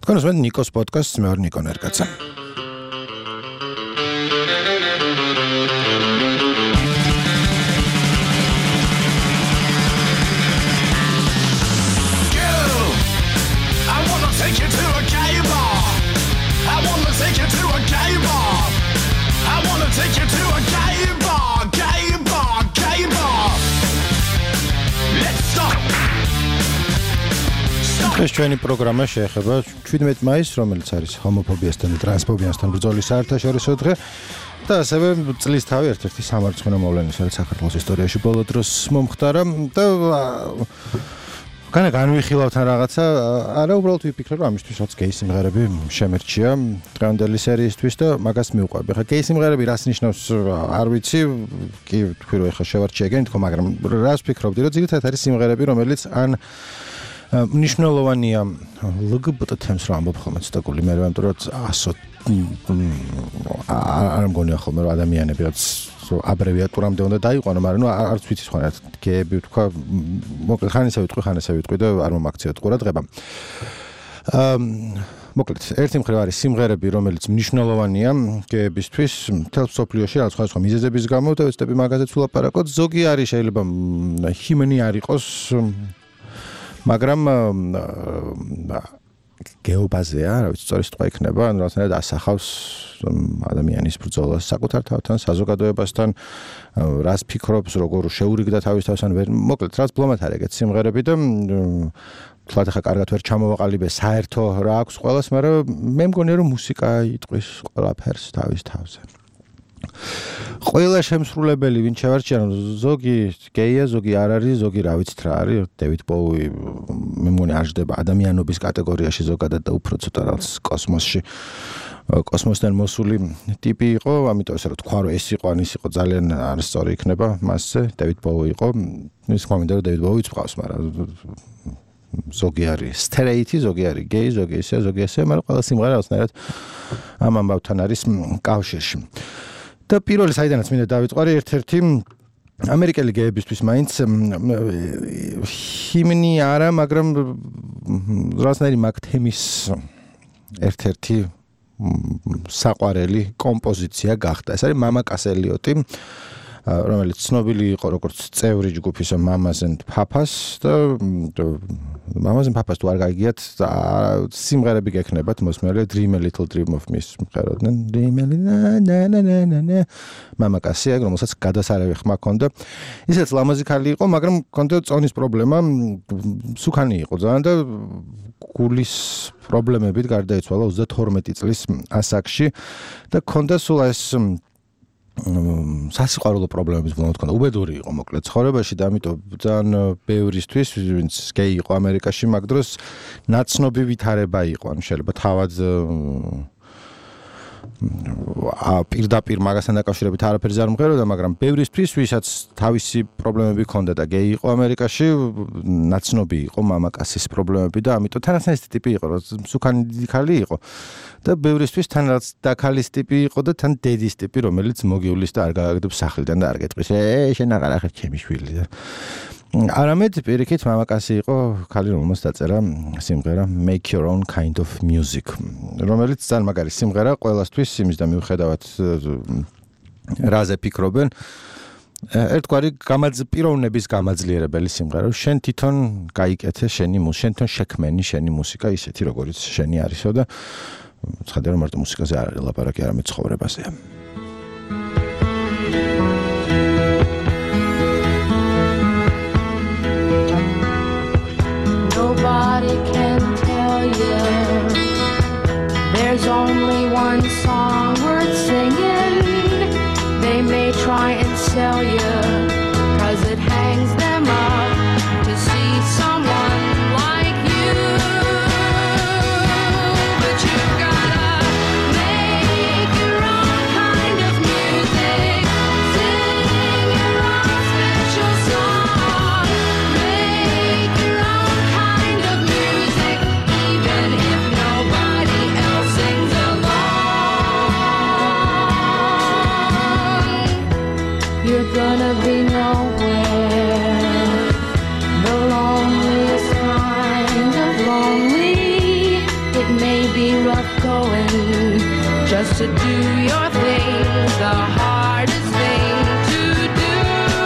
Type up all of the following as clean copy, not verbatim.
თქვენ უსმენთ ნიკოს პოდკასტს, მე ვარ ნიკო ნერკაცა. ეს ჩვენი პროგრამა შეეხება 17 მაისს, რომელიც არის ჰომოფობიასთან და ტრანსფობიასთან ბრძოლის საერთაშორისო დღე და ასევე წლის თავი ერთ-ერთი სამარცხვინო მოვლენის, რაც საქართველოს ისტორიაში ბოლო დროს მომხდარა და განვიხილავთ რაღაცა, არა უბრალოდ ვიფიქრე, რომ ამისთვის რაც გეი სიმღერები შემერჩია დღევანდელი სერიისთვის და მაგას მივყვები. ხა გეი სიმღერები რას ნიშნავს არ ვიცი, კი თქვი რომ ეხლა შევარჩიე თქო, მაგრამ რას ვფიქრობდი, რომ ძირითადად არის სიმღერები, რომელიც ან მნიშვნელოვანია LGBT თემს რა ამბობ ხოლმე ცოტა მე რომ არ მგონია ხოლმე რომ ადამიანები რაც აბრევიატურამდე უნდა დაიყვანო, მაგრამ არც ვიცი სხვა გეები თქვა, მოკლედ ხანისა ვიტყვი და არ მომაქციოთ ყურადღება. მოკლედ ერთი მხრივ არის სიმღერები, რომელიც მნიშვნელოვანია გეებისთვის მთელ მსოფლიოში რა სხვა მიზეზების გამო და ვეცდები მაგაზეც ვილაპარაკოთ. ზოგი არის შეიძლება ჰიმნი არ იყოს, მაგრამ გეობაზეა, რა ვიცი, სწორი სიტყვა იქნება, ანუ რაღაცნაირად ასახავს ადამიანის ბრძოლას საკუთარ თავთან, საზოგადოებასთან, რას ფიქრობს, როგორ შეურიგდა თავის თავს, ან მოკლედ, რაც ბლომად არის ეგეთ სიმღერები და თლათ ახლა კარგად ვერ ჩამოვაყალიბე საერთო რა აქვს ყველას, მაგრამ მე მგონია რომ მუსიკა იტყვის ყველაფერს თავის თავზე. ყველა შემსრულებელი ვინ შევარჩია, ზოგი გეია, ზოგი არ არის, ზოგი რა ვიცით რა არის, დევიდ ბოუი მე მგონი არ ჯდება ადამიანობის კატეგორიაში ზოგადად და უფრო ცოტა რაღაც კოსმოსთან მოსული ტიპი იყო, ამიტომ ესე რომ თქვა რომ ეს იყო ან ის იყო ძალიან არ სწორი იქნება მასზე, დევიდ ბოუი იყო, ის ხომ მინდა რომ დევიდ ბოუიც ყავს, მაგრამ ზოგი არის სტერეიტი, ზოგი არის გეი, ზოგი ესე, მაგრამ ყველა სიმღერა რაღაცნაირად ამ ამბავთან არის კავშირში. და პირველი საიდანაც მინდა დავიწყარი ერთ-ერთი ამერიკელი გეებისთვის მაინც ჰიმნი არა, მაგრამ რაღაცნაირი მაგ თემის ერთ-ერთი საყვარელი კომპოზიცია გახდა. ეს არის მამაკას ელიოტი, რომელიც ცნობილი იყო როგორც წევრი ჯგუფის Mamas and Papas და Mamas and Papas თუ არ გაიგიათ, სიმღერები გექნებათ მოსმენელი Dream a Little Dream of Me მღეროდნენ Dream a Little მამაკასი, რომელსაც გადასარევი ხმა ჰქონდა. ისეც ლამაზიკალი იყო, მაგრამ ჰქონდა წონის პრობლემა, სუქანი იყო ძალიან და გულის პრობლემებით გარდაიცვალა 32 წლის ასაკში და ჰქონდა სულ ეს სასიყვარულო პრობლემების ბოლომდე ჰქონდა. უბედური იყო მოკლედ ცხოვრებაში და ამიტომ ძალიან ბევრისთვის, ვინც გეი იყო ამერიკაში მაგ დროს, ნაცნობი ვითარება იყო, ან შეიძლება თავად პირდაპირ მაგასთან დაკავშირებით არაფერს არ მღეროდა, მაგრამ ბევრისთვის, ვისაც თავისი პრობლემები ჰქონდა და გეი იყო ამერიკაში, ნაცნობი იყო მამაკაცის პრობლემები და ამიტომ თანაც ეს ტიპი იყო, რომ სუქანი დიდიქალი იყო და ბევრისთვის თან რაც დაქალის ტიპი იყო და თან დედის ტიპი, რომელიც მოგივლის და არ გააგდებს სახლიდან და არ გეტყვის, შენ აღარ ახერ ჩემი შვილი და არამედ პირიქით მამაკაცი იყო ქალი, რომელმაც დაწერა სიმღერა Make Your Own Kind of Music, რომელიც ძალიან მაგარი სიმღერა ყველასთვის, იმის და მიუხედავად რაზე ფიქრობენ, ერთგვარი პიროვნების გამაძლიერებელი სიმღერა, შენ თვითონ გაიკეთე შენ თვითონ შექმენი შენი მუსიკა ისეთი, როგორიც შენი არისო და ცხადია რომ მარტო მუსიკაზე არ არის ლაპარაკი, არამედ ცხოვრებაზეა. Nobody can tell you there's only one song worth singing. They may try and sell you 'cause it hangs them up to see someone like you. But you've gotta make your own kind of music, sing your own special song, make your own kind of music, even if nobody else sings along. You're gonna just to do your thing, the hardest thing to do.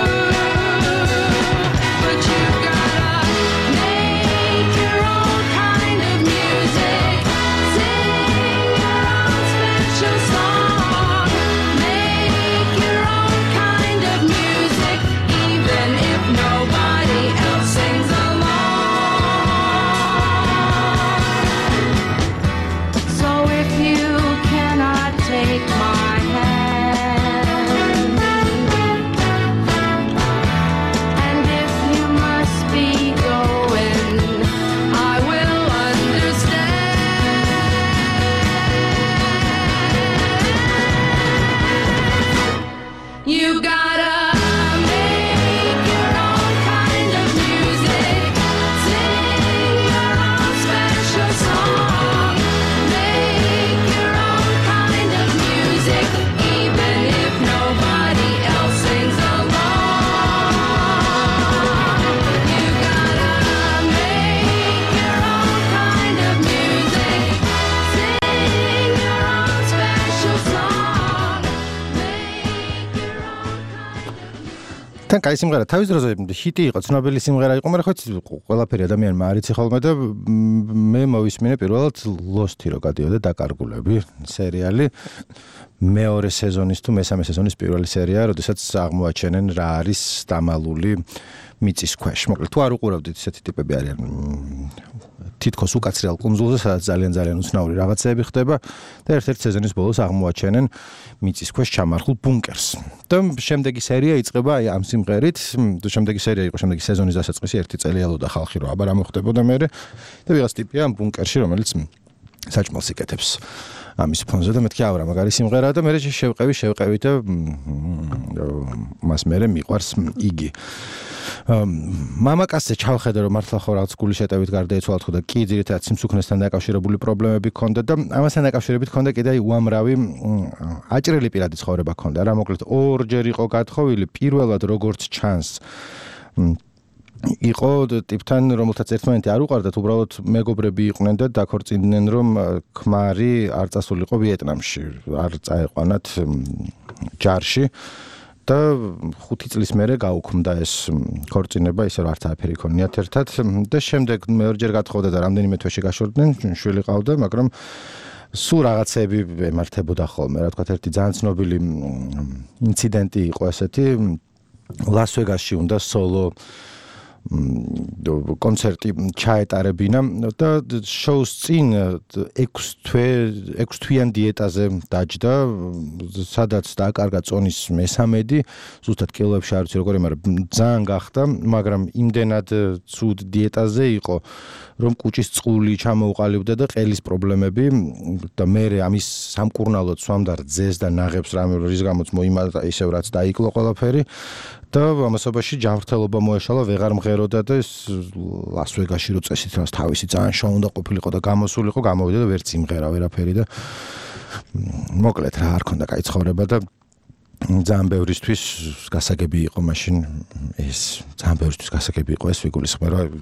But you gotta make your own kind of music, sing your own special song, make your own kind of music, even if nobody else sings along. So if you cannot take my hand, and if you must be going, I will understand. You gotta make your own kind of music, sing your own special song, make your own kind of music, even if nobody else sings along. You gotta make your own kind of music, sing your own special song, make your own kind of music. თან კაი სიმღერა თავის დროზე ჰიტი იყო, ცნობილი სიმღერა იყო, მაგრამ ხო ყველაფერი ადამიანმა არ იცი ხოლმე და მე მოვისმინე პირველად Lost-ი რო გადიოდა დაკარგულები სერიალი მეორე სეზონის თუ მესამე სეზონის პირველი სერია, როდესაც აღმოაჩენენ რა არის დამალული მიწის ქვეშ. მოკლედ თუ არ უყურავდით, ესეთი ტიპები არიან თითქოს უკაცრიელ კუნძულზე, სადაც ძალიან უცნაური რაღაცები ხდება და ერთ-ერთ სეზონის ბოლოს აღმოაჩენენ მიწის ქვეშ ჩამარხულ ბუნკერს. და შემდეგი სერია იწყება აი ამ სიმღერით, შემდეგი სერია იყო შემდეგი სეზონის დასაწყისი, ერთი წელი ელოდა ხალხი რომ აბა რა მოხდებოდა მერე და ვიღაც ტიპია ამ ბუნკერში, რომელიც საჭმელს იკეთებს ამის ფონზე და მეთქი ავრა მაგარი სიმღერაა და მერე შევყევი და მას მერე მიყვარს იგი. მამაკაცზე ჩავხედე რომ მართლა ხო რაღაც გული შეტევით გარდაეცვალათ ხო და კი ძირითადად სიმსუქნესთან დაკავშირებული პრობლემები ჰქონდა და ამასთან დაკავშირებით ჰქონდა კიდე უამრავი აჭრელი პირადი ცხოვრება ჰქონდა რა მოკლედ ორჯერ იყო გათხოვილი პირველად როგორც ჩანს იყო ტიპთან რომელთაც ერთმანეთი არ უყარდათ უბრალოდ მეგობრები იყვნენ და დაქორწინდნენ რომ ქმარი არ წასულიყო ვიეტნამში არ წაეყვანათ ჯარში და 5 წლის მერე გაუქმდა ეს ქორწინება ისე რომ არც არაფერი ქონიათ ერთად და შემდეგ მეორჯერ გათხოვდა და რამდენიმე თვეში გაშორდნენ შვილი ყავდა მაგრამ სულ რაღაცები ემართებოდა ხოლმე რა თქვა ერთი ძალიან ცნობილი ინციდენტი იყო ესეთი ლას-ვეგასში უნდა სოლო კონცერტი ჩაეტარებინა და შოუს წინ 6 თვიან დიეტაზე დაჯდა სადაც დააკარგა წონის მესამედი ზუსტად კილოებში არ ვიცი როგორი მაგრამ ძალიან გახდა მაგრამ იმდენად ცუდ დიეტაზე იყო რომ კუჭის წყული ჩამოუყალიბდა და ყელის პრობლემები და მე ამის სამკურნალოდ სვამდა რძეს და ნაღებს რამე რის გამოც მოიმატა ისევ რაც დაიკლო ყველაფერი და ამასობაში ჯანმრთელობა მოეშალა ვეღარ მღეროდა და ეს ლას-ვეგასში რო წესით რას თავისი ძალიან შოუ უნდა ყოფილიყო და გამოსულიყო გამოვიდა და ვერც იმღერა ვერაფერი და მოკლედ რა არ ქონდა კაი ცხოვრება და ძალიან ბევრისთვის გასაგები იყო მაშინ ეს ძალიან ბევრისთვის გასაგები იყო ეს ვიგულისხმე რა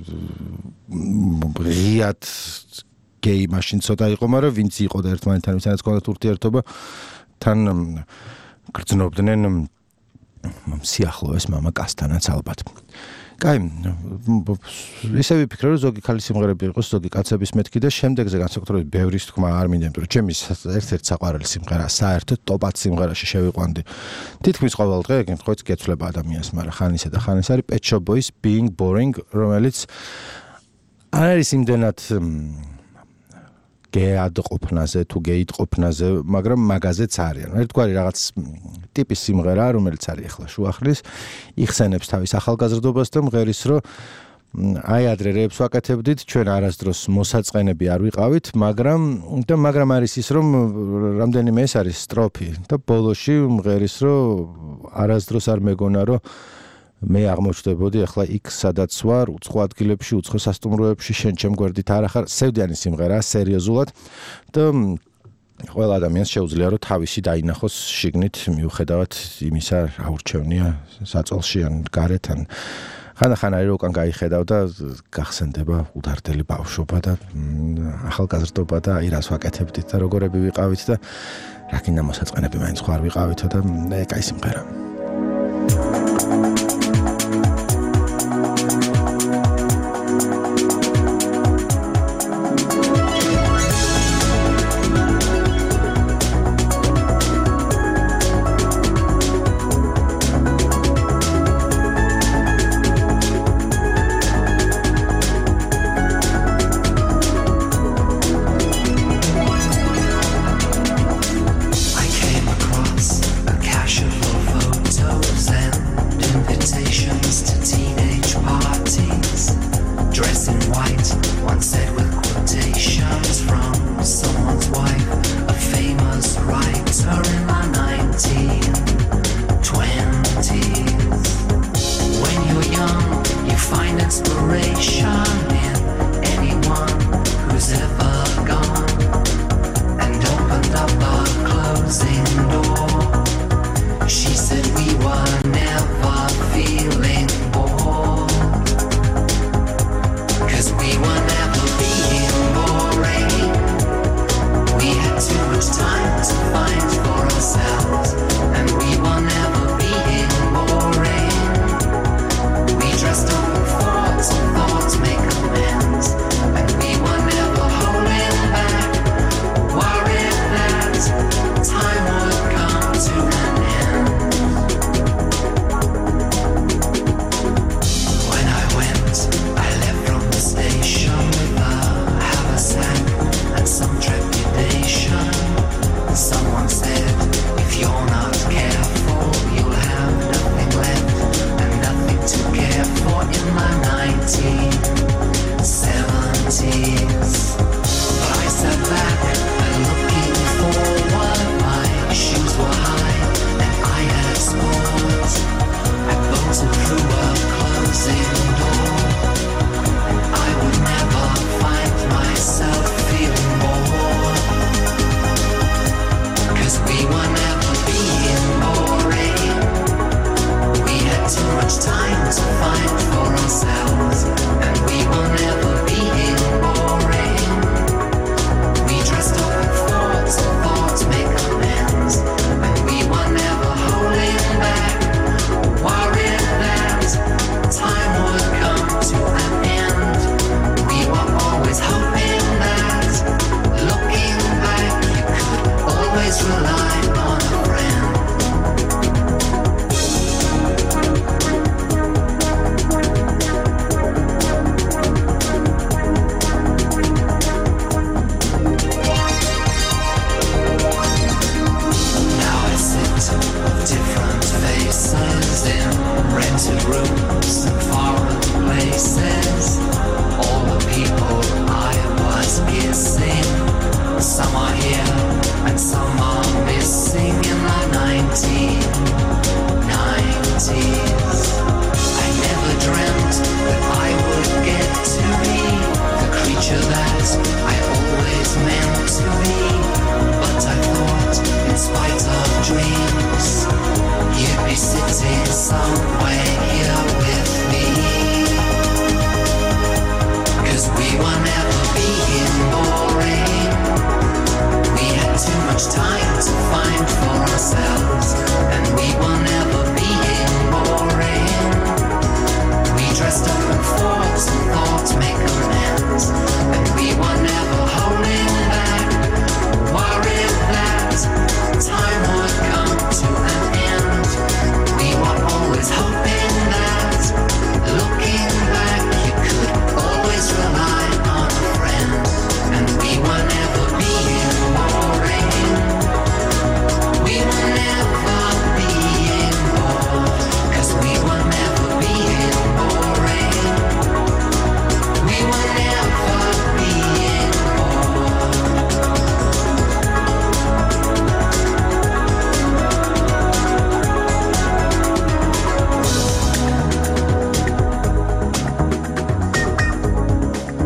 რეად გეი მაშინ ცოტა იყო მაგრამ ვინც იყო და ერთმანეთთან ვისაც ჰქონდათ ურთიერთობა თან გრძნობდნენ სიახლოვეს მამაკაცთანაც ალბათ. კაი, ისე ვიფიქრე რომ ზოგი ქალის სიმღერები იყოს, ზოგი კაცების მეთქი და შემდეგზე განსაკუთრებით ბევრის თქმა არ მინდა, იმიტომ რომ ჩემი ერთ-ერთი საყვარელი სიმღერა, საერთოდ ტოპ 10 სიმღერაში შევიყვანდი. თითქმის ყოველ დღე ხო გეცვლება ადამიანს, მაგრამ ხანისა და ხანის არის Pet Shop Boys Being Boring, რომელიც არ არის იმდენად გეადყოფნაზე თუ გეიტყოფნაზე, მაგრამ მაგაზეც არიან. ერთგვარი რაღაც ტიპის სიმღერა, რომელიც არის ახლა შუახლის, იხსენებს თავის ახალგაზრდობას და მღერის რომ აი ადრე რეებს ვაკეთებდით, ჩვენ არასდროს მოსაწყენები არ ვიყავით, მაგრამ არის ის რომ რამდენიმე ეს არის სტროფი და ბოლოში მღერის რომ არასდროს არ მეგონა რომ მე აღმოჩნდებოდი ახლა იქ სადაც ვარ უცხო ადგილებში უცხო სასტუმროებში შენ ჩემ გვერდით არ ახარ სევდიანი სიმღერაა სერიოზულად და ყველა ადამიანს შეუძლია რომ თავისი დაინახოს შიგნით მიუხედავად იმისა რა ურჩევნია საწოლში ან გარეთ ან ხან არის უკან გაიხედავ და გახსენდება უდარდელი ბავშვობა და ახალგაზრდობა და აი რას ვაკეთებდით და როგორები ვიყავით და რა კიდე მოსაწყენები მაინც ხარ ვიყავითო და კაი სიმღერა.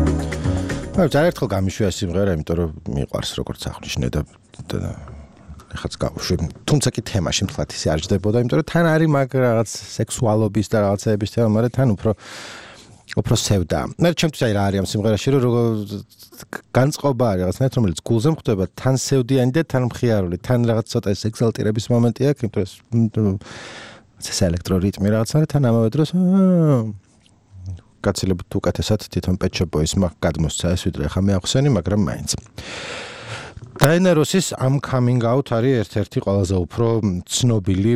ძალიან ერთხელ გამიშვია სიმღერა, იმიტომ რომ მიყვარს როგორც აღნიშნე და ეხაც გავუშვი. თუმცა კი თემაში მთლად ისე არ ჯდებოდა, იმიტომ რომ თან არის მაგ რაღაც სექსუალობის და რაღაცეების თემა, მაგრამ თან უფრო სევდა. მე ჩემთვის აი რა არის ამ სიმღერაში, რომ როგორ განწყობა არის რაღაცნაირად, რომელიც გულზე მხვდება, თან სევდიანი და თან მხიარული, თან რაღაც ცოტა ექსალტირების მომენტი აქვს, იმიტომ რომ ეს ელექტრორიტმი რაღაცა და თან ამავე დროს გაცილებით უკეთესად თვითონ Pet Shop Boys-მა გადმოსცა ეს ვიდრე ახლა მე ახსენი, მაგრამ მაინც. Diana Ross-ის I'm Coming Out არის ერთ-ერთი ყველაზე უფრო ცნობილი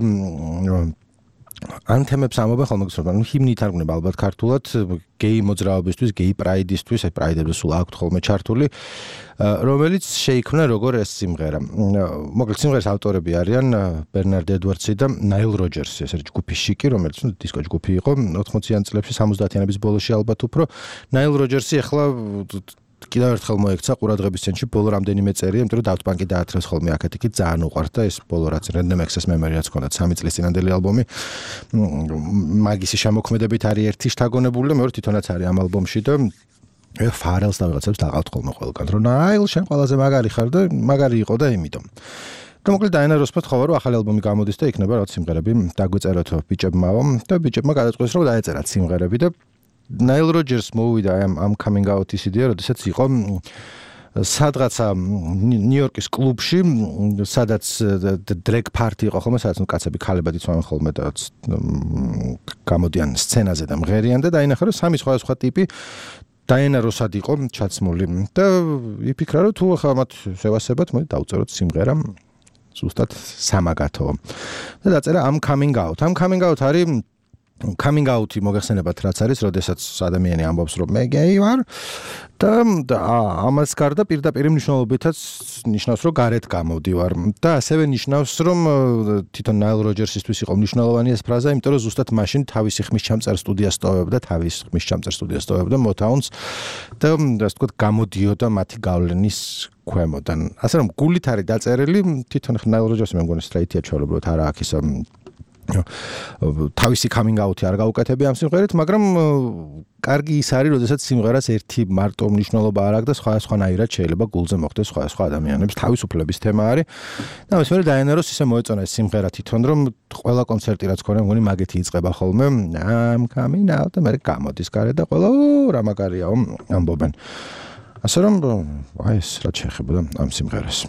ანთემებს ამბობენ ხოლმე გსურვენ, ჰიმნი ითარგმნება ალბათ ქართულად გეი მოძრაობისთვის, გეი პრაიდისთვის, აი პრაიდებზე სულ აქვთ ხოლმე ჩართული, რომელიც შეიქმნა როგორ ეს სიმღერა. მოკლედ სიმღერის ავტორები არიან ბერნარდ ედვარდსი და ნაილ როჯერსი, ეს არის ჯგუფი შიკი, რომელიც დისკო ჯგუფი იყო 80-იან წლებში, 70-იანების ბოლოში ალბათ უფრო. ნაილ როჯერსი ახლა კიდევ ერთხელ მოექცა ყურადღების ცენტრში ბოლო რამდენიმე წერია, იმიტომ რომ Daft Punk-ი დაათრეს ხოლმე აქეთ-იქით ძალიან უყვარდა ეს ბოლო რაც Random Access Memory-აც ჰქონდათ 3 წლის წინანდელი ალბომი. მაგისი შემოქმედებით არის ერთი შთაგონებული და მეორე თვითონაც არის ამ ალბომში და ფარელს და ვიღაცებს დაყავთ ხოლმე ყველგან, რომ ნაილ შენ ყველაზე მაგარი ხარ და მაგარი იყო და იმიტომ. და მოკლედ Diana Ross-მა თქვა, რომ ახალი ალბომი გამოდის და იქნება რაღაც სიმღერები დაგვეწეროთ ბიჭებმაო და ბიჭებმა გადაწყვეტეს, რომ დაეწერათ სიმღერები და Nile Rodgers მოვიდა am coming out ის იდეა, როდესაც იყო სადღაცა ნიუ-იორკის კლუბში, სადაც drag party იყო ხოლმე, სადაც კაცები ქალებად იცვამენ ხოლმე და გამოდიან სცენაზე და მღერიან და დაინახა, რომ სამი სხვადასხვა ტიპი Diana Ross-ად იყო ჩაცმული და იფიქრა, რომ თუ ახლა მათ შევასებათ, მოდი დავწეროთ სიმღერა ზუსტად სამაგათო. და დაწერა am coming out. Am coming out არის coming out-ი მოგეხსენებათ რაც არის, როდესაც ადამიანი ამბობს რომ მე გეი ვარ და ამას გარდა პირდაპირ მნიშვნელობითაც ნიშნავს რომ გარეთ გამოდივარ და ასევე ნიშნავს რომ თვითონ Nile Rodgers-ისთვის იყო მნიშვნელოვანი ეს ფრაზა, იმიტომ რომ ზუსტად მაშინ თავისი ხმის ჩამწერ სტუდიას ტოვებდა, Motown-ს და ასე ვთქვათ გამოდიოდა მათი გავლენის ქვემოდან. ასე რომ გულით არის დაწერილი, თვითონ Nile Rodgers-ი მე მგონი straight-ია ჩვეულებრივად არა აქ ის თავისი coming out-ი არ გაუკეთებია ამ სიმღერით, მაგრამ კარგი ის არის, როდესაც სიმღერას ერთი მარტო მნიშვნელობა არ აქვს და სხვადასხვანაირად შეიძლება გულზე მოხვდეს სხვადასხვა ადამიანებს. თავისუფლების თემა არის. და მის მერე Diana Ross ისე მოეწონა ეს სიმღერა თვითონ, რომ ყველა კონცერტი რაც ქონია, მგონი მაგეთი იწყება ხოლმე. I'm coming out და მერე გამოდის გარეთ და ყველა რა მაგარიაო ამბობენ. ასე რომ აი ეს რაც შეეხებოდა ამ სიმღერას.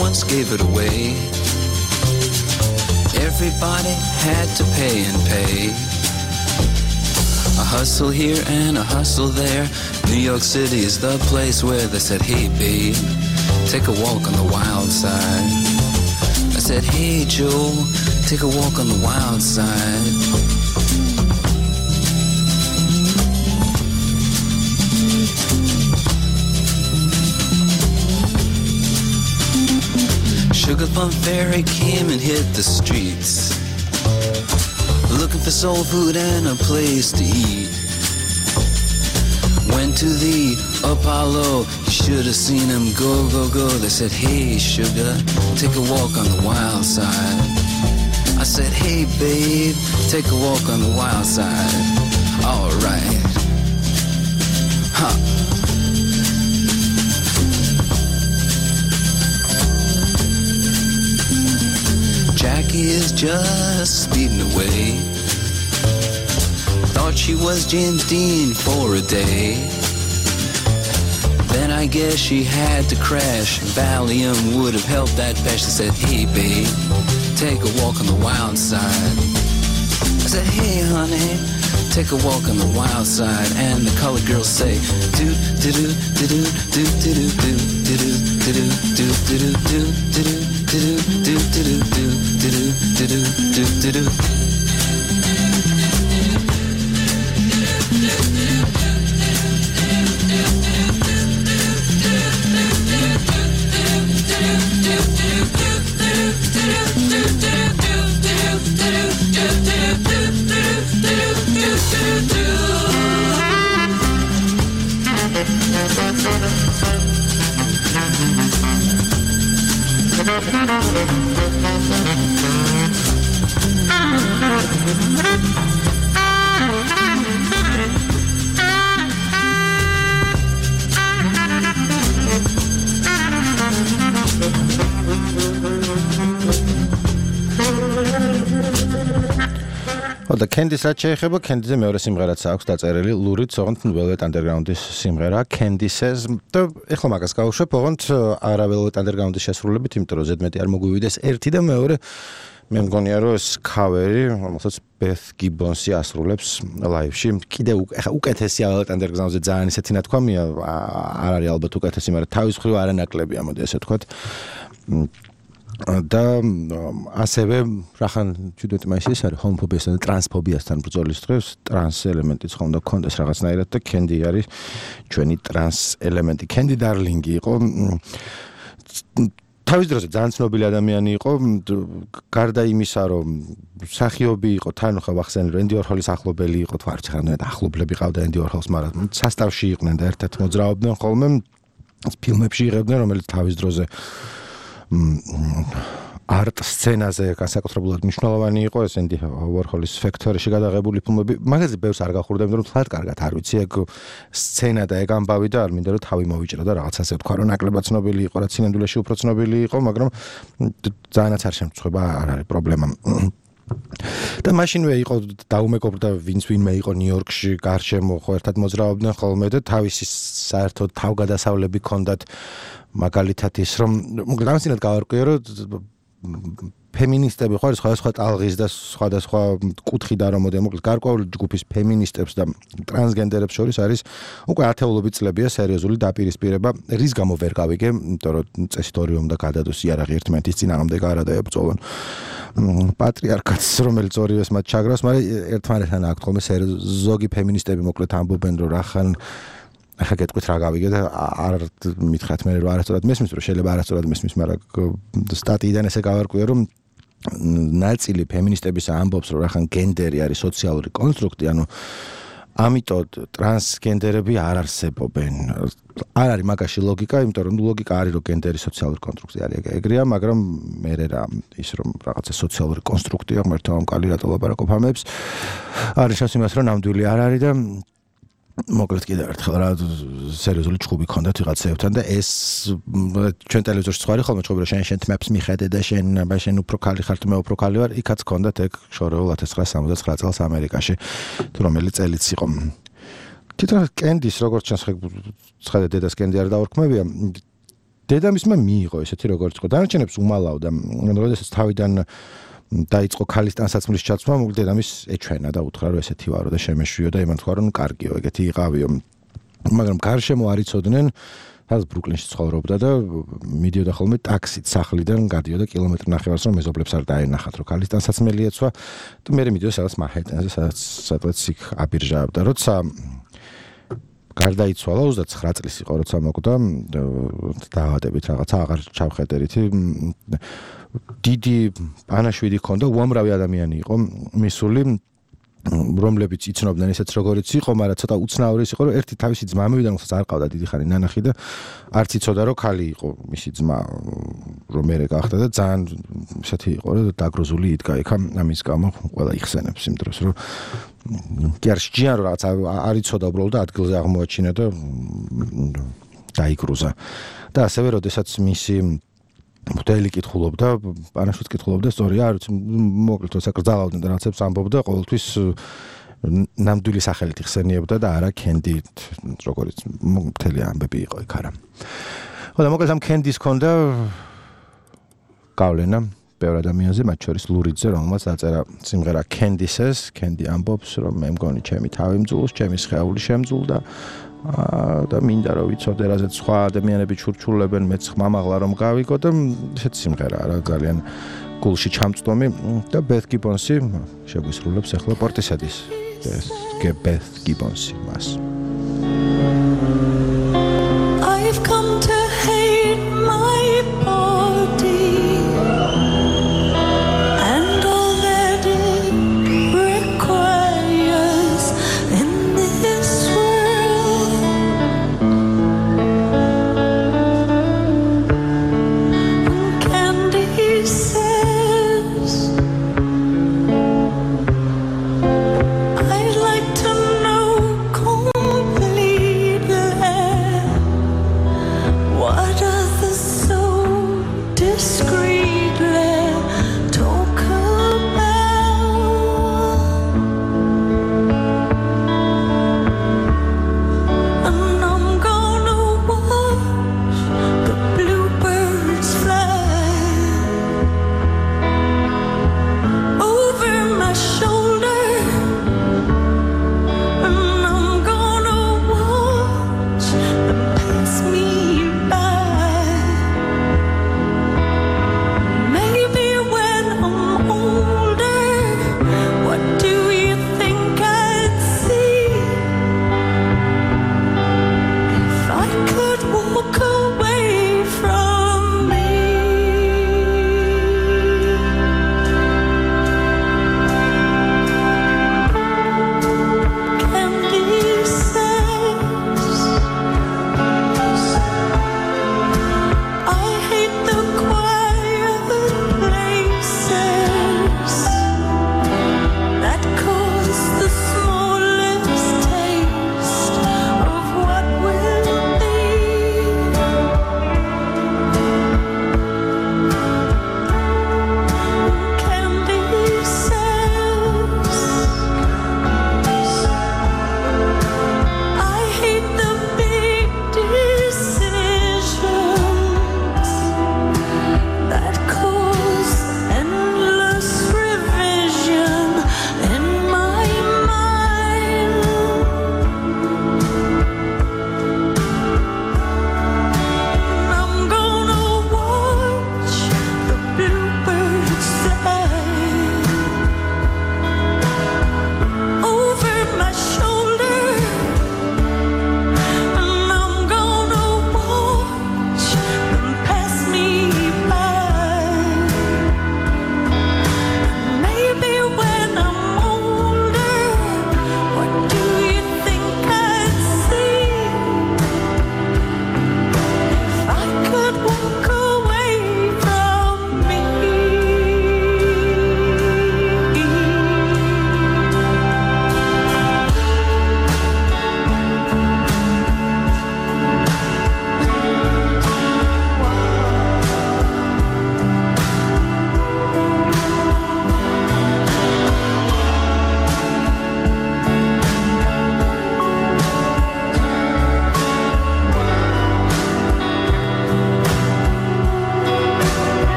once gave it away. Everybody had to pay and pay. A hustle here and a hustle there. New York City is the place where they said, hey babe, take a walk on the wild side. I said, hey Joe, take a walk on the wild side. Sugar Plum Fairy came and hit the streets, looking for soul food and a place to eat. Went to the Apollo, you should have seen him go, go, go. They said, hey sugar, take a walk on the wild side. I said, hey babe, take a walk on the wild side. Alright. Huh. Jackie is just speeding away. Thought she was James Dean for a day. Then I guess she had to crash. Valium would have helped that patch. She said, hey babe, take a walk on the wild side. I said, hey honey, take a walk on the wild side. And the colored girls say, do do do do do do do do do do do do do do do. და Candy-ს რაც შეეხება, Candy-ზე მეორე სიმღერაც აქვს დაწერილი, ლურით, ოღონდ Velvet Underground-ის სიმღერა Candy-ს და ეხლა მაგას გავუშვებ, ოღონდ არა Velvet Underground-ის შესრულებით, იმიტომ რომ ზედმეტი არ მოგვივიდეს ერთი და მეორე მე მგონია რომ ეს ქავერი, რომელსაც Beth Gibbons-ი ასრულებს ლაივში, კიდე ეხლა უკეთესია Velvet Underground-ზე ძალიან ისეთი ნათქვამია, არ არის ალბათ უკეთესი, მაგრამ თავის მხრივ არანაკლებია, მოდი ასე ვთქვათ. და ასევე რახან ჯუდეთ მაისის არის ჰომოფობიასთან და ტრანსფობიასთან ბრძოლის დღეს ტრანს ელემენტიც ხომ და კონდეს რაღაცნაირად და Candy არის ჩვენი ტრანს ელემენტი. Candy Darling-ი იყო თავის დროზე ძალიან ცნობილი ადამიანი იყო, გარდა იმისა რომ მსახიობი იყო, თან ხა ვახსენე რომ Andy Warhol-ის ახლობელი იყო, თუ არ ჩახანდა ახლობლები ყავდა Andy Warhol-ს, მაგრამ სასტავში იყვნენ და ერთად მოძრაობდნენ ხოლმე ფილმებში იღებდნენ, რომელიც თავის დროზე არტ სცენაზე განსაკუთრებულად მნიშვნელოვანი იყო ეს Andy Warhol-ის Factory-ში გადაღებული ფილმები. მაგაზე ბევრს არ გახურდა, იმიტომ რომ თლად კარგად არ ვიცი ეგ სცენა და ეგ ამბავი და არ მინდა რომ თავი მოვიჭრა და რაღაც ასე ვთქვა, რომ ნაკლებად ცნობილი იყო, რაც სინამდვილეში უფრო ცნობილი იყო, მაგრამ ძალიანაც არ შემწხვება, არ არის პრობლემა. და მაშინვე იყო დაუმეგობრდა ვინც ვინმე იყო ნიუ-იორკში გარშემო, ხო ერთად მოძრაობდნენ ხოლმე და თავისი საერთოდ თავგადასავლები ჰქონდათ მაგალითად ის რომ გამოსინად გავარკვიე რომ ფემინისტები ხო სხვა ტალღის და სხვადასხვა კუთხი და რომ მოკლედ გარკვეული ჯგუფის ფემინისტებს და ტრანსგენდერებს შორის არის უკვე ათეულობით წლებია სერიოზული დაპირისპირება, რის გამო ვერ გავიგე, იმიტომ რომ წესით ორი უნდა გადადოს იარაღი ერთმანეთის წინააღმდეგ არა და ებრძოლონ პატრიარქატს, რომელიც ორივეს მათ ჩაგრავს, მაგრამ ერთმანეთთან აქვს ხოლმე ზოგი ფემინისტები მოკლედ ამბობენ რომ რახან ახლა გეტყვით რა გავიგე და არ მითხრათ მე რომ არასწორად მესმის, რომ შეიძლება არასწორად მესმის, მაგრამ სტატიიდან ესე გავარკვიე რომ ნაწილი ფემინისტების ამბობს რომ რახან გენდერი არის სოციალური კონსტრუქტი, ანუ ამიტომ ტრანსგენდერები არ არსებობენ. არ არის მაგაში ლოგიკა, იმიტომ რომ ლოგიკა არის რომ გენდერი სოციალური კონსტრუქცია არის ეგრეა, მაგრამ მე რა ის რომ რაღაცა სოციალური კონსტრუქტია, ღმერთო ამკალი რატო ლაპარაკობ ამებს. არის შანსი იმას რომ ნამდვილი არ არის და მოკლედ კიდევ ერთხელ რა სერიოზული ჩხუბი ქონდათ ვიღაცებთან და ეს ჩვენ ტელევიზორში სხვა ხოლმე ჩხუბი რომ შენ თმებს მიხედე და შენ უფრო ქალი ხარ თუ მე უფრო ქალი ვარ, იქაც ქონდათ ეგ შორეულ 1979 წელს ამერიკაში თუ რომელი წელიც იყო. თვითონ Candy-ს როგორც ჩანს ხედა დედას Candy არ დაურქმევია დედამისმა მიიღო ესეთი როგორც იყო. დანარჩენებს უმალავდა. როდესაც თავიდან დაიწყო ქალის ტანსაცმლის ჩაცმა, დედამის ეჩვენა და უთხრა რომ ესეთი ვარო და შემეშვიო და იმან თქვა რომ კარგიო, ეგეთი იყავიო. მაგრამ გარშემო არ იცოდნენ, სადაც ბრუკლინში ცხოვრობდა და მიდიოდა ხოლმე ტაქსით სახლიდან, გადიოდა კილომეტრი ნახევარს რომ მეზობლებს არ დაენახათ, რომ ქალის ტანსაცმელი ეცვა და მე მიდიოდა სადაც მაჰეტენზე, სადაც იქ აბირჟაობდა. როცა გარდაიცვალა 29 წლის იყო, როცა მოკვდა დაავადებით რაღაცა აღარ ჩავხედერითი დიდი პანაშვიდი ჰქონდა, უამრავი ადამიანი იყო მისული, რომლებიც იცნობდნენ ესეც როგორიც იყო, მაგრამ ცოტა უცნაური იყო, რომ ერთი თავისი ძმა მივიდა, რომელსაც არ ყავდა დიდი ხანი ნანახი და არც იცოდა, რომ ქალი იყო მისი ძმა, რომ მერე გახდა და ძალიან ესეთი იყო, რომ დაგროზული იდგა იქ ამის გამო ყველა იხსენებს იმ დროს, რომ კი არ შეჯიან რომ რაღაც არ იცოდა უბრალოდ ადგილზე აღმოაჩინა და დაიგრუზა. და ასევე როდესაც მისი მღვდელი კითხულობდა, პანაშვიდს კითხულობდა, სწორია, არ ვიცი, მოკლედ თორსა კრძალავდნენ და რაღაცებს ამბობდა, ყოველთვის ნამდვილი სახელით იხსენიებდა და არა კენდით, როგორც მთელი ამბები იყო იქ არა. ხო და მოკლედ ამ კენდის ჰქონდა გავლენა ბევრ ადამიანზე, მათ შორის ლურიძე, რომელმაც დაწერა სიმღერა კენდისეს, კენდი ამბობს, რომ მე მგონი ჩემი თავი მძულს, ჩემი სხეული შემძულდა და მინდა რომ ვიცოდე რაზეც სხვა ადამიანები ჩურჩულებენ, მეც ხმამაღლა რომ გავიგო და ესეც სიმღერაა რა ძალიან გულში ჩამწდომი და ბეთ გიბონსი შეგვისრულებს ახლა პორტისედის ბეთ გიბონსი მას. I've come to hate my body and all that it requires in this world. Candy says I'd like to know, come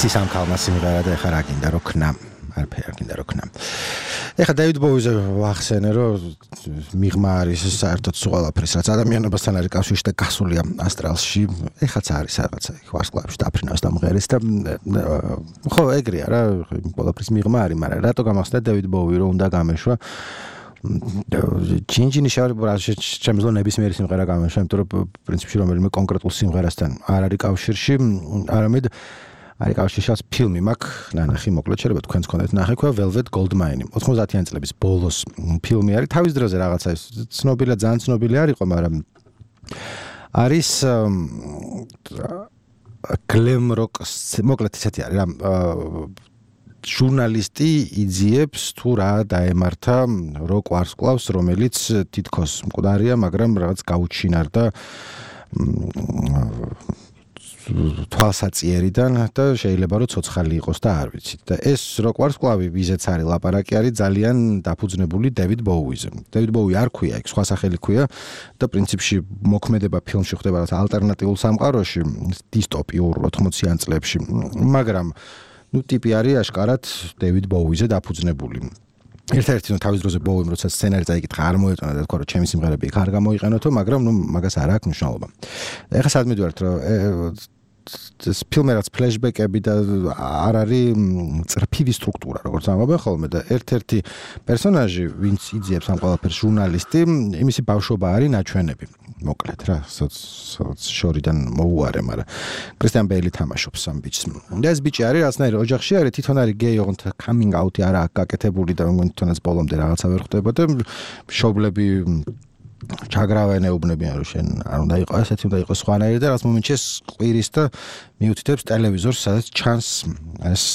კაცის ამ ქალმა სიმღერა და ეხლა რა გინდა რო ქნა არაფერი არ გინდა რო ქნა ეხლა დევიდ ბოუიზე ვახსენე რომ მიღმა არის საერთოდ ყველაფრის რაც ადამიანობასთან არის კავშირში და გასულია ასტრალში ეხლაც არის რაღაცა ვარსკვლავებში დაფრინავს და მღერის და ხო ეგრეა რა ყველაფრის მიღმა არის მაგრამ რატო გამახსნა დევიდ ბოუი რომ უნდა გამეშვა ჩინჯინი შემძლო ნებისმიერი სიმღერა გამეშვა იმიტომ რომ პრინციპში რომელიმე კონკრეტულ სიმღერასთან არ არის კავშირში არამედ არის კავშირში ფილმი მაქვს ნანახი მოკლედ შეიძლება თქვენს კონდეთ ნახე ქვია Velvet Goldmine 90-იან წლების ბოლოს ფილმი არის თავის დროზე რაღაცა ცნობილია ძალიან ცნობილი არ იყო მაგრამ არის glam rock მოკლედ ისეთი არის რა ჟურნალისტი იძიებს თუ რა დაემართა როკ ვარსკვლავს რომელიც თითქოს მკვდარია მაგრამ რაღაც გაუჩინარ და თვალსაწიერიდან და შეიძლება რომ ცოცხალი იყოს და არ ვიცით და ეს როკ ვარსკვლავი ვიზეც არის ლაპარაკი არის ძალიან დაფუძნებული დევიდ ბოუიზე დევიდ ბოუი არ ქვია იქ სხვა სახელი ქვია და პრინციპში მოქმედება ფილმში ხდება რაღაც ალტერნატიულ სამყაროში დისტოპიურ 80-იან წლებში მაგრამ ტიპი არის აშკარად დევიდ ბოუიზე დაფუძნებული ერთ-ერთი თავის დროზე ბოუიმ როცა სცენარი წაიკითხა არ მოეწონა და თქვა რომ ჩემი სიმღერები იქ არ გამოიყენოთო მაგრამ მაგას არ აქვს მნიშვნელობა ეხლა სად მიდივართ რომ ეს ფილმი რაც ფლეშბეკები და არ არის წრფივი სტრუქტურა როგორც ამბობენ ხოლმე და ერთ-ერთი პერსონაჟი ვინც იძიებს ამ ყველაფერს ჟურნალისტი იმისი ბავშვობა არის ნაჩვენები მოკლედ რა შორიდან მოუარე მაგრამ კრისტიან ბეილი თამაშობს ამ ბიჭს და ეს ბიჭი არის რაღაცნაირი ოჯახში არის თვითონ არის გეი ოღონდ coming out-ი არ აქვს გაკეთებული და თვითონაც ბოლომდე რაღაცა ვერ ხდება და მშობლები ჩაგრავენეუბნებიან რომ შენ არ უნდა იყო ესეთი უნდა იყოს სხვანაირი და რაღაც მომენტში ყვირის და მიუთითებს ტელევიზორს სადაც ჩანს ეს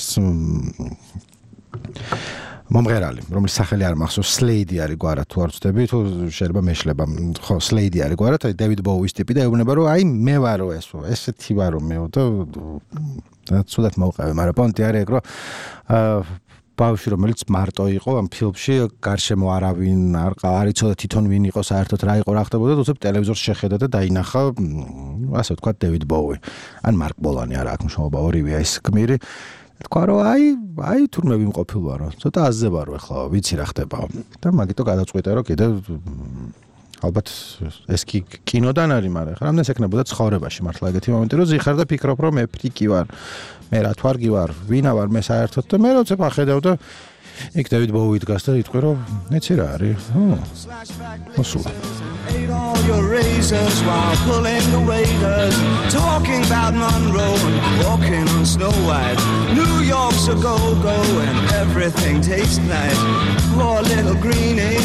მომღერალი რომლის სახელი არ მახსოვს სლეიდი არის გვარად თუ არ ვწდები თუ შეიძლება მეშლება ხო სლეიდი არის გვარად აი დევიდ ბოუის ტიპი და ეუბნება რომ აი მე ვარო ესეთი ვარო მეო და ცუდად მოვყავე მაგრამ პონტი არის ეგ რომ ბავშვი რომელიც მარტო იყო ამ ფილმში გარშემო არავინ არ იცოდა თვითონ ვინ იყო საერთოდ რა იყო რა ხდებოდა თუმცა ტელევიზორს შეხედა და დაინახა ასე ვთქვა დევიდ ბოუი ან მარკ ბოლანი არ აქვს მნიშვნელობა ორივე ეს გმირი თქვა რომ აი თურმე ვიმყოფილ ვარო ცოტა აზზე ვარო ახლა ვიცი რა ხდება და მაგიტო გადაწყვიტე რომ კიდე ალბათ ეს კინოდან არის მაგრამ ხა რამდენს ეკნებოდა ცხოვრებაში მართლა ეგეთი მომენტი რომ ზიხარ და ფიქრობ რომ მე ფრიკი ვარ მე რა თვარგი ვარ ვინა ვარ მე საერთოდ და მე როცა ახედავ და იქ დევიდ ბოუი დგას და იტყვი რომ ეცი რა არის მოსულ Ate all your razors while pulling the waiters, talking about Monroe and walking on Snow White. New York's a go-go and everything tastes nice. Poor little greenie.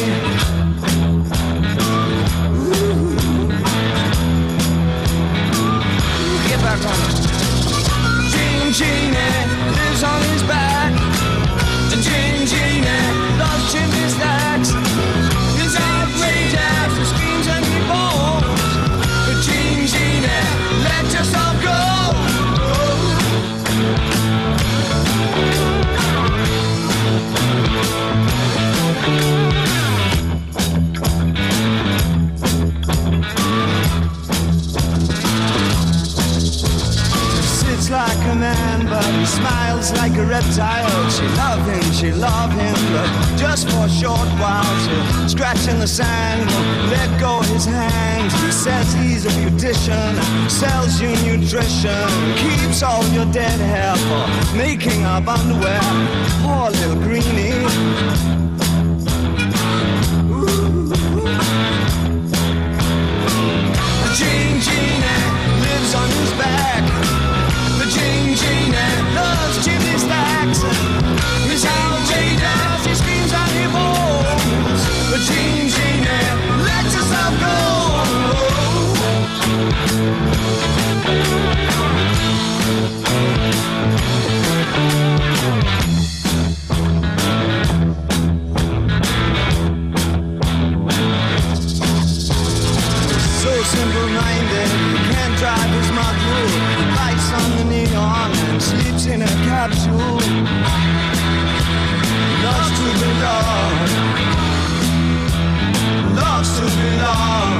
Ooh. Get back on it. Genie lives on his back. Genie loves chimney stacks. His outrageous, he screams and he moans. But Genie, let yourself go. Sits like a man, but he smiles like a reptile. She love him, but just for a short while. She'll scratch in the sand, let go his hand. He says he's a beautician, sells you nutrition, keeps all your dead hair for making up underwear. Poor little greenie. Genie lives on his back. The Genie loves chimney stacks. He's outrageous, he screams and he moans. The Genie, let yourself go. So simple-minded, he can't drive his mudroom. He bites on the neon and sleeps in a capsule. Loves to belong. Loves to belong.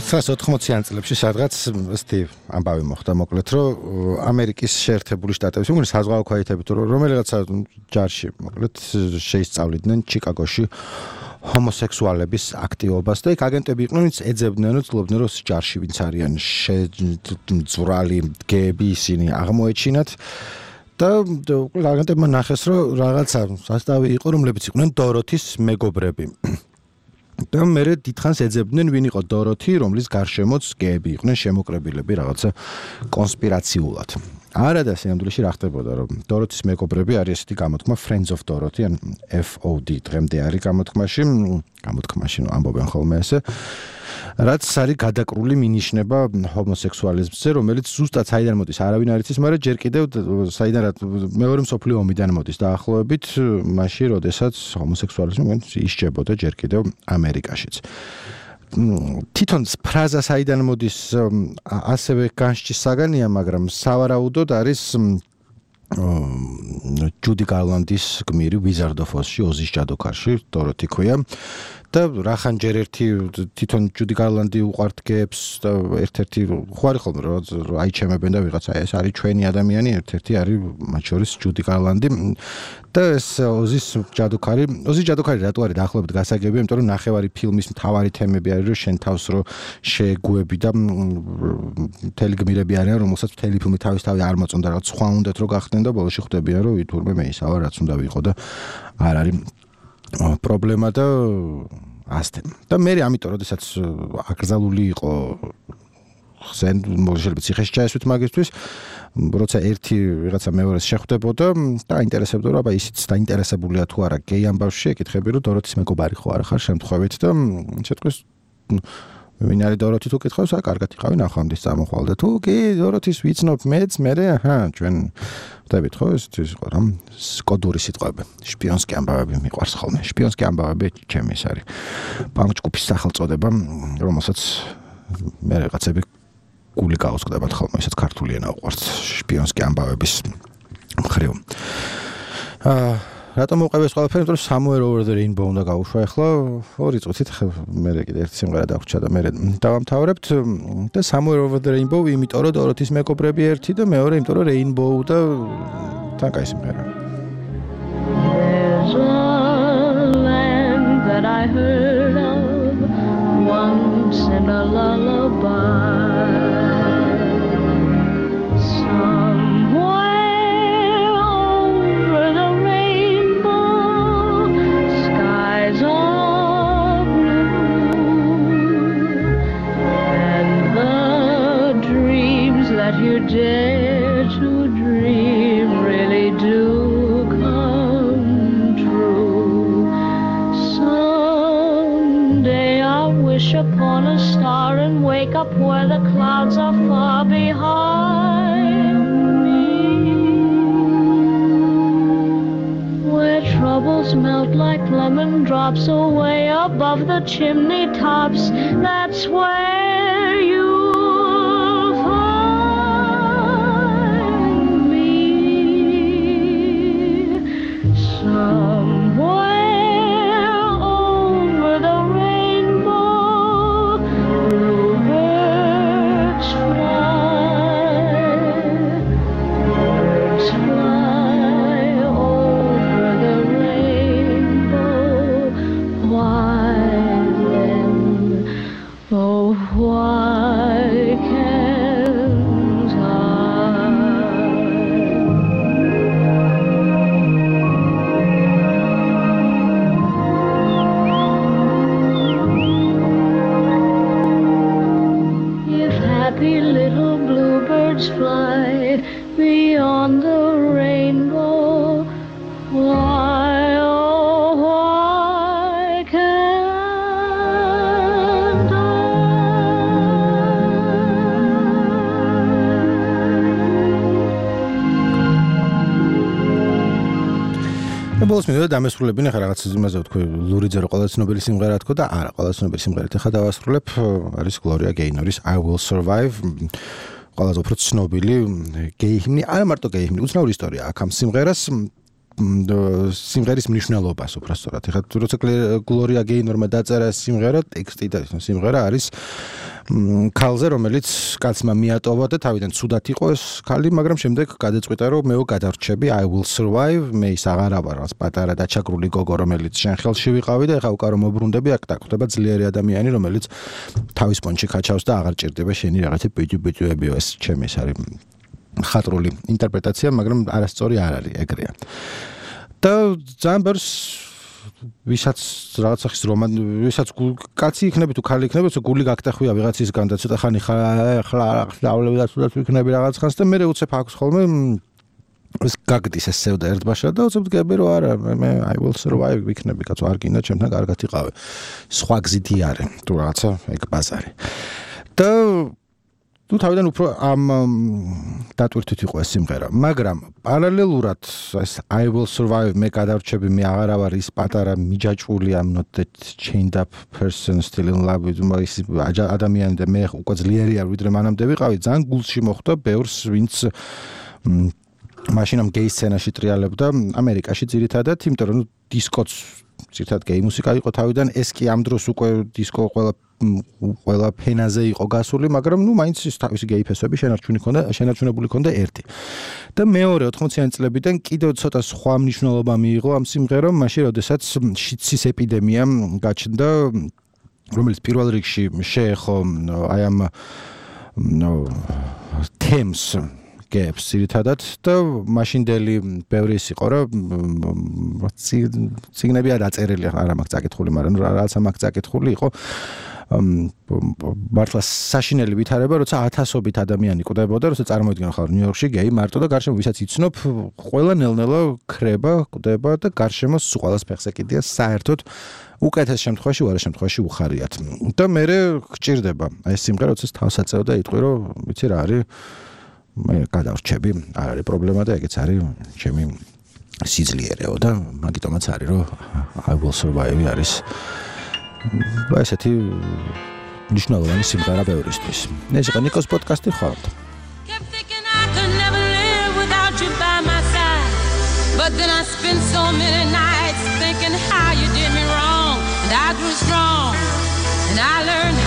1980-იან წლებში სადღაც ესეთი ამბავი მოხდა მოკლედ რომ ამერიკის შეერთებული შტატების მიგონი საზღვაო ქვაითებით რომელიღაცა ჯარში მოკლედ შეისწავლიდნენ ჩიკაგოში ჰომოსექსუალების აქტივობას და იქ აგენტები იყვნენ ვინც ეძებდნენ რომ ცდილობდნენ რომ ჯარში ვინც არიან შეძვრალი გეები ისინი აღმოეჩინათ და აგენტებმა ნახეს რომ რაღაცა სასტავი იყო რომლებიც იყვნენ დოროთის მეგობრები და მერე დიდხანს ეძებდნენ ვინ იყო დოროთი რომლის გარშემოც გეები იყვნენ შემოკრებილები რაღაცა კონსპირაციულად არა და სინამდვილეში რა ხდებოდა რომ დოროთის მეგობრები არის ესეთი გამოთქმა Friends of Dorothy ან FOD დღემდე არის გამოთქმაში ამბობენ ხოლმე ესე რაც არის გადაკრული მინიშნება ჰომოსექსუალიზმზე რომელიც ზუსტად საიდან მოდის არავინ არ იცის მაგრამ ჯერ კიდევ საიდან მეორე მსოფლიო ომიდან მოდის დაახლოებით მაშინ როდესაც ჰომოსექსუალიზმი ისჭებოდა ჯერ კიდევ ამერიკაშიც თვითონ ფრაზა საიდან მოდის ასევე განსჭის საგანია მაგრამ სავარაუდოდ არის ჯუდი გარლანდის გმირი Wizard of Oz-ში ოზის ჯადოქარში დოროთი ქვია და რახან ჯერ ერთი თვითონ ჯუდი გარლანდი უყვართ გეებს და ერთ-ერთი ხوارი ხოლმე რომ აიჩემებენ და ვიღაცა ეს არის ჩვენი ადამიანი ერთ-ერთი არის მათ შორის ჯუდი გარლანდი და ეს ოზის ჯადოქარი რატო არის დაახლოებით გასაგებია იმიტომ რომ ნახევარი ფილმის მთავარი თემები არის რომ შენ თავს რო შეგუები და მთელი გმირები არიან რომელსაც მთელი ფილმი თავისთავად არ მოწონდა რაღაც სხვა უნდათ რომ გახდნენ და ბოლოში ხვდებიან რომ თურმე მე ისაა რაც უნდა ვიყო და არ არის პრობლემა და ასეთი და მე ამიტომ როდესაც აკრძალული იყო ხსენ შეიძლება ციხეში ჩაესვით მაგისთვის როცა ერთი ვიღაცა მეორეს შეხვდებოდა და აინტერესებდა რომ აბა ისიც დაინტერესებულია თუ არა გეი ამბავში ეკითხები რომ დოროთის მეგობარი ხო არა ხარ შემთხვევით და შეტყვის ვინ არის დოროთი თუ კითხავს აი კარგად იყავი ნახვამდის წამოხვალ და თუ კი დოროთის ვიცნობ მეც მერე ჩვენ ვდებით ხო ეს იყო რა სკოდური სიტყვები შპიონსკი ამბავები მიყვარს ხოლმე შპიონსკი ამბავები ჩემი ეს არის პანკ-ჯგუფის სახელწოდება რომელსაც მე რაღაცები გული გაუსკდებათ ხოლმე ესეც ქართული ენა უყვართ შპიონსკი ამბავების მხრივ რატომ მოყვება ეს ყველაფერი? იმიტომ რომ Somewhere Over the Rainbow უნდა გავუშვა ახლა 2 წუთით მე კიდე ერთი სიმღერა დაგვჭა და მე დავამთავრებთ და Somewhere Over the Rainbow იმიტომ რომ დოროთის მეკობრები ერთი და მეორე იმიტომ რომ Rainbow და თან კაი სიმღერა There's a land that I heard of once in a lullaby you dare to dream really do come true. Someday I'll wish upon a star and wake up where the clouds are far behind me, where troubles melt like lemon drops away above the chimney tops. That's where you ბოლოს მინდა დამესრულებინა ხა რაღაც იმაზე ვთქვი ლურიძე რო ყველა ცნობილი სიმღერა თქო და არა ყველა ცნობილი სიმღერით ხა დავასრულებ არის გლორია გეინორის I Will Survive ყველაზე უფრო ცნობილი გეი ჰიმნი არა მარტო გეი ჰიმნი უცნაური ისტორია აქ ამ სიმღერას სიმღერის მნიშვნელობას უბრალოდ ხა როცა გლორია გეინორმა დაწერა სიმღერა ტექსტი და სიმღერა არის ქალზე, რომელიც კაცმა მიატოვა და თავიდან ცუდად იყო ეს ქალი, მაგრამ შემდეგ გადაწყვიტა, რომ მეო გადარჩები, I will survive, მე ის აღარა ვარ, რაც პატარა დაჩაგრული გოგო, რომელიც შენ ხელში ვიყავი და ეხა უკან რომ მობრუნდები, აქ დაგვხვდება ძლიერი ადამიანი, რომელიც თავის პონჩი ქაჩავს და აღარ ჭირდება შენი რაღაცა ბიჭი-ბიჭიებიო, ეს ჩემი ეს არის ხატრული ინტერპრეტაცია, მაგრამ არასწორი არ არის, ეგრეა. და ძალიან ბევრს ვისაც რაღაც სახის ვისაც კაცი იქნები თუ ქალი იქნები, გული გაგტახვია ვიღაცისგან და ცოტა ხანი ხლა დავლები და თუდად ვიქნები რაღაც ხანს და მე უცებ აქვს ხოლმე ეს გაგდის ეს სევდა ერთბაშა და უცებ დგები რომ არა მე I will survive ვიქნები კაცო არ გინდა ჩემთან კარგად იყავე. სხვა გზითი არის თუ რაღაცა ეგ ბაზარი. და თუ თავიდან უფრო ამ დატვირთვით იყო ეს სიმღერა, მაგრამ პარალელურად ეს I will survive მე გადარჩები, მე აღარა ვარ ის პატარა მიჯაჭვული I'm not that chained up person still in love with my ადამიანი და მე უკვე ძლიერი არ ვიდრე მანამდე ვიყავი, ძალიან გულში მოხვდა ბევრს, ვინც მაშინ ამ გეი სცენაში ტრიალებდა ამერიკაში ძირითადად, იმიტომ რომ დისკოც ძირითადად გეი მუსიკა იყო თავიდან, ეს კი ამ დროს უკვე დისკო ყველა ფენაზე იყო გასული, მაგრამ მაინც თავისი გეი ფესვები შენარჩუნებული ქონდა ერთი. და მეორე 80-იანი წლებიდან კიდევ ცოტა სხვა მნიშვნელობა მიიღო ამ სიმღერამ, მაშინ როდესაც შიცის ეპიდემია გაჩნდა, რომელიც პირველ რიგში შეეხო აი ამ თემს გებს ძირითადად და მაშინდელი ბევრი ის იყო რომ ციგნები არ აწერილი არა მაქვს წაკითხული, მაგრამ რაღაცა მაქვს წაკითხული იყო მართლა საშინელი ვითარება, როცა ათასობით ადამიანი კვდებოდა, როცა წარმოიდგინე ხარ ნიუ-იორკში გეი მარტო და გარშემო ვისაც იცნობ, ყველა ნელ-ნელა ხრება, კვდება და გარშემო ყველას ფეხს ეკიდია საერთოდ უკეთეს შემთხვევაში, უარეს შემთხვევაში უხარიათ. და მე გჭირდება აი ეს სიმღერა, როცა თავს აწევ და იტყვი რომ ვიცი რა არის მე გადავრჩები, არ არის პრობლემა და ეგეც არის ჩემი სიძლიერეო და მაგიტომაც არის რომ I will survive არის ესეთი მნიშვნელოვანი სიმღერა ბევრისთვის. ეს იყო ნიკოს პოდკასტი ხვალთ. Kept thinking I could never live without you by my side. But then I spent so many nights thinking how you did me wrong. And I grew strong. And I learned